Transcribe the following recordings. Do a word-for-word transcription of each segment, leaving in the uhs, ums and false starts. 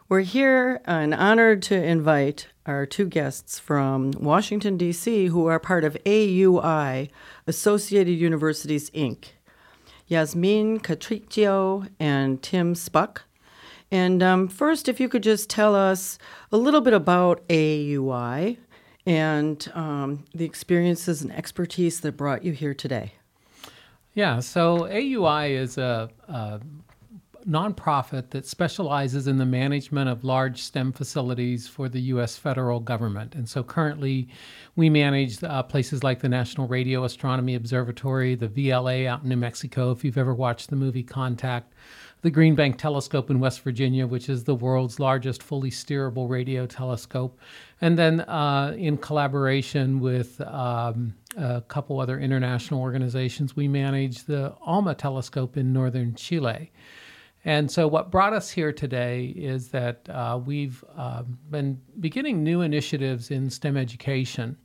We're here and honored to invite our two guests from Washington, D C, who are part of A U I, Associated Universities, Incorporated. Yasmin Catriccio and Tim Spuck. And um, first, if you could just tell us a little bit about A U I and um, the experiences and expertise that brought you here today. Yeah, so A U I is a, a nonprofit that specializes in the management of large STEM facilities for the U S federal government. And so currently we manage uh, places like the National Radio Astronomy Observatory, the V L A out in New Mexico, if you've ever watched the movie Contact, the Green Bank Telescope in West Virginia, which is the world's largest fully steerable radio telescope. And then uh, in collaboration with um, a couple other international organizations, we manage the ALMA telescope in northern Chile. And so what brought us here today is that uh, we've uh, been beginning new initiatives in STEM education.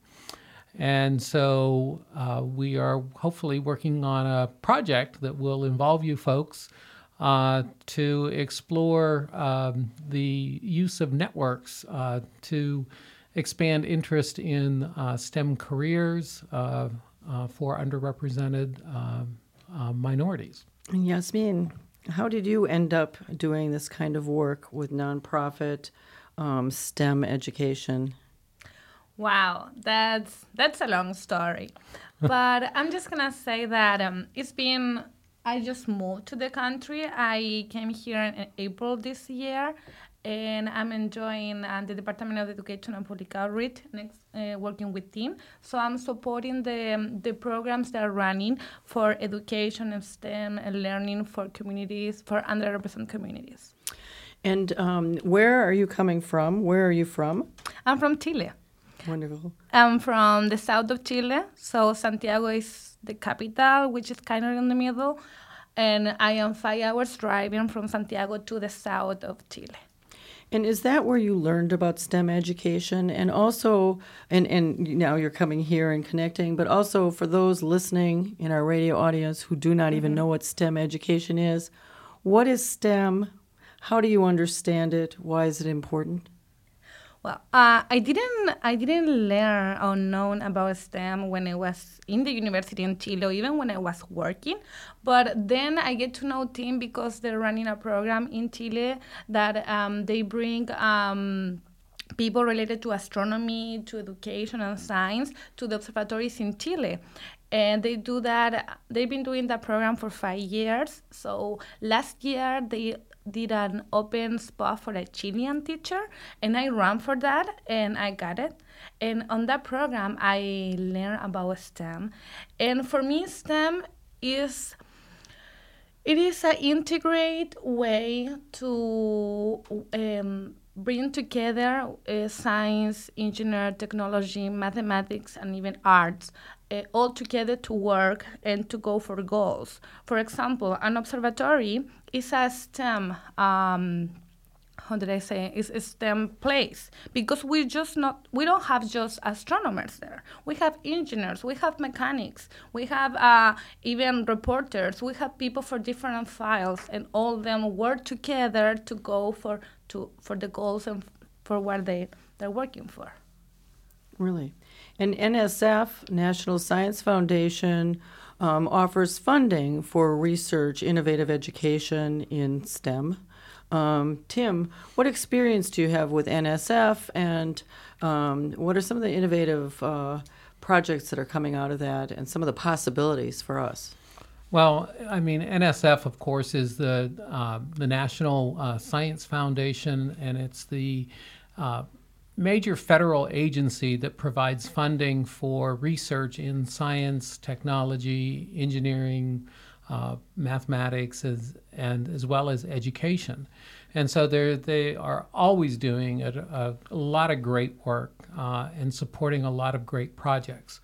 And so uh, we are hopefully working on a project that will involve you folks uh, to explore um, the use of networks uh, to expand interest in uh, STEM careers uh, uh, for underrepresented uh, uh, minorities. And Yasmin, how did you end up doing this kind of work with nonprofit um, STEM education? Wow, that's that's a long story. But I'm just going to say that um, it's been, I just moved to the country. I came here in April this year, and I'm enjoying uh, the Department of Education and Public Outreach, next, uh, working with Tim. So I'm supporting the um, the programs that are running for education and STEM and learning for communities, for underrepresented communities. And um, where are you coming from? Where are you from? I'm from Chile. Wonderful. I'm from the south of Chile, so Santiago is the capital, which is kind of in the middle, and I am five hours driving from Santiago to the south of Chile. And is that where you learned about STEM education? And also, and, and now you're coming here and connecting, but also for those listening in our radio audience who do not mm-hmm. even know what STEM education is, what is STEM? How do you understand it? Why is it important? Well, uh, I didn't I didn't learn or know about STEM when I was in the university in Chile, or even when I was working. But then I get to know Tim because they're running a program in Chile that um, they bring um, people related to astronomy, to education and science to the observatories in Chile. And they do that. They've been doing that program for five years. So last year they did an open spot for a Chilean teacher, and I ran for that, and I got it. And on that program, I learned about STEM. And for me, STEM is it is an integrate way to um, bring together uh, science, engineering, technology, mathematics, and even arts uh, all together to work and to go for goals. For example, an observatory is a STEM, um, how did I say, is a STEM place because we just not, we don't have just astronomers there. We have engineers, we have mechanics, we have uh, even reporters, we have people for different files, and all of them work together to go for to for the goals and for what they, they're working for. Really. And N S F, National Science Foundation, um, offers funding for research, innovative education in STEM. Um, Tim, what experience do you have with N S F, and um, what are some of the innovative uh, projects that are coming out of that and some of the possibilities for us? Well, I mean, N S F, of course, is the uh, the National uh, Science Foundation, and it's the uh, major federal agency that provides funding for research in science, technology, engineering, uh, mathematics, as, and as well as education. And so they they are always doing a, a, a lot of great work uh, and supporting a lot of great projects.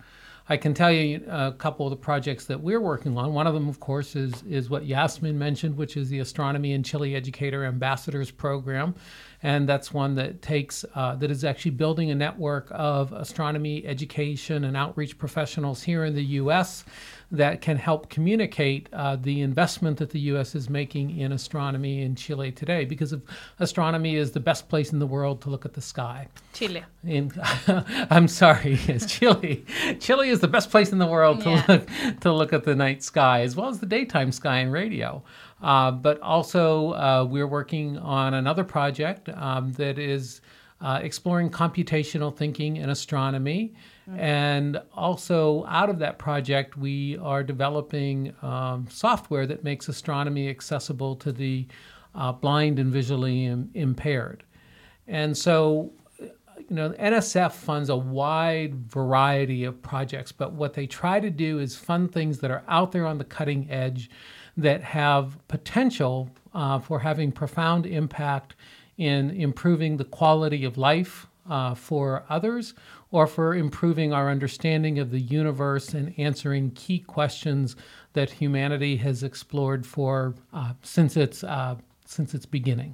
I can tell you a couple of the projects that we're working on. One of them, of course, is is what Yasmin mentioned, which is the Astronomy in Chile Educator Ambassadors Program. And that's one that takes, uh, that is actually building a network of astronomy education and outreach professionals here in the U S that can help communicate uh, the investment that the U S is making in astronomy in Chile today, because of astronomy is the best place in the world to look at the sky. Chile. In, I'm sorry, yes, Chile. Chile is the best place in the world to Yeah. look to look at the night sky as well as the daytime sky and radio. Uh, but also, uh, we're working on another project um, that is uh, exploring computational thinking in astronomy. Mm-hmm. And also, out of that project, we are developing um, software that makes astronomy accessible to the uh, blind and visually im- impaired. And so, you know, N S F funds a wide variety of projects, but what they try to do is fund things that are out there on the cutting edge that have potential uh, for having profound impact in improving the quality of life uh, for others, or for improving our understanding of the universe and answering key questions that humanity has explored for uh, since its uh, since its beginning.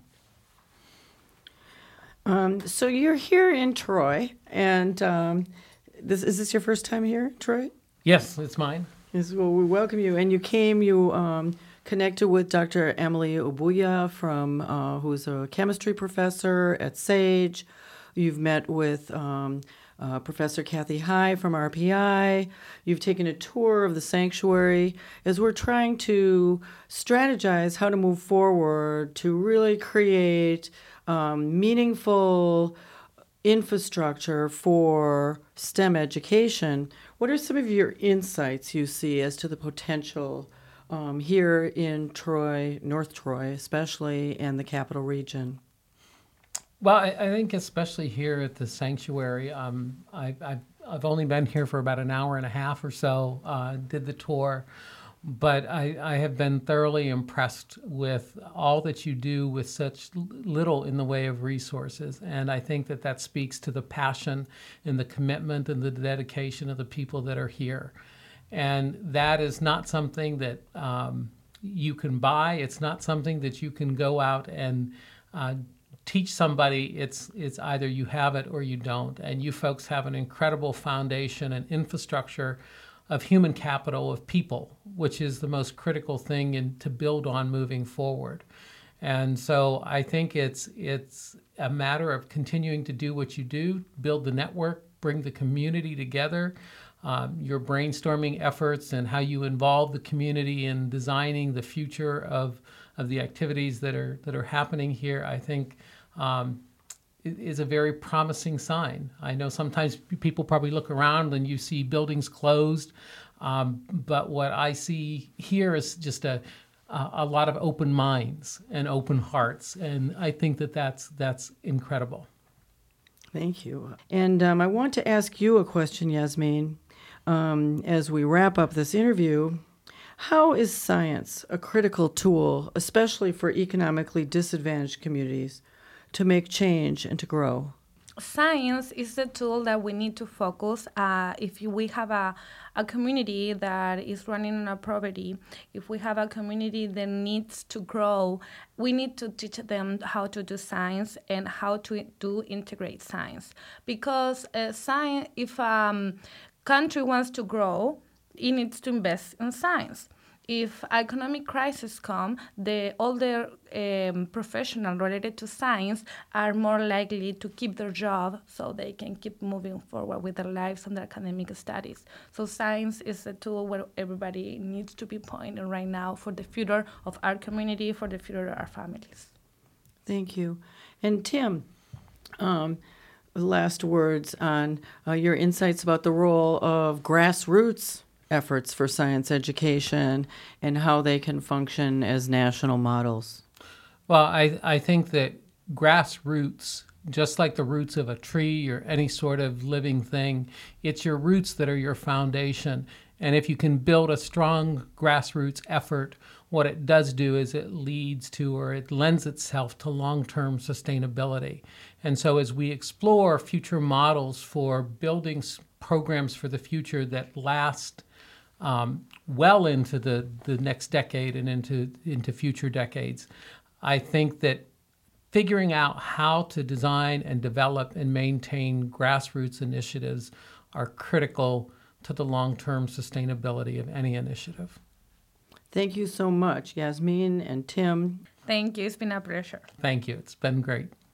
Um, so you're here in Troy, and um, this is this your first time here, Troy? Yes, it's mine. Yes, well, we welcome you. And you came, you um, connected with Doctor Emily Obuya, from uh, who's a chemistry professor at SAGE. You've met with um, uh, Professor Kathy High from R P I. You've taken a tour of the sanctuary as we're trying to strategize how to move forward to really create um, meaningful infrastructure for STEM education. What are some of your insights you see as to the potential um, here in Troy, North Troy especially, and the Capital Region? Well, I, I think especially here at the sanctuary, um, I, I've, I've only been here for about an hour and a half or so, uh, did the tour, but I, I have been thoroughly impressed with all that you do with such little in the way of resources. And I think that that speaks to the passion and the commitment and the dedication of the people that are here. And that is not something that um, you can buy. It's not something that you can go out and uh, teach somebody. It's it's either you have it or you don't. And you folks have an incredible foundation and infrastructure of human capital, of people, which is the most critical thing in, to build on moving forward. And so I think it's it's a matter of continuing to do what you do, build the network, bring the community together, um, your brainstorming efforts and how you involve the community in designing the future of of the activities that are that are happening here, I think um, is a very promising sign. I know sometimes people probably look around and you see buildings closed, um, but what I see here is just a a lot of open minds and open hearts, and I think that that's that's incredible. Thank you. And um, I want to ask you a question, Yasmin, um, as we wrap up this interview. How is science a critical tool, especially for economically disadvantaged communities, to make change and to grow? Science is the tool that we need to focus. Uh, if we have a, a community that is running on a poverty, if we have a community that needs to grow, we need to teach them how to do science and how to do integrate science. Because uh, science, if a um, country wants to grow, it needs to invest in science. If economic crisis come, the older um, professionals related to science are more likely to keep their job so they can keep moving forward with their lives and their academic studies. So science is a tool where everybody needs to be pointing right now for the future of our community, for the future of our families. Thank you. And Tim, um, last words on uh, your insights about the role of grassroots efforts for science education and how they can function as national models. Well, I, I think that grassroots, just like the roots of a tree or any sort of living thing, it's your roots that are your foundation. And if you can build a strong grassroots effort, what it does do is it leads to, or it lends itself to, long-term sustainability. And so as we explore future models for building programs for the future that last um, well into the, the next decade and into, into future decades. I think that figuring out how to design and develop and maintain grassroots initiatives are critical to the long-term sustainability of any initiative. Thank you so much, Yasmin and Tim. Thank you. It's been a pleasure. Thank you. It's been great.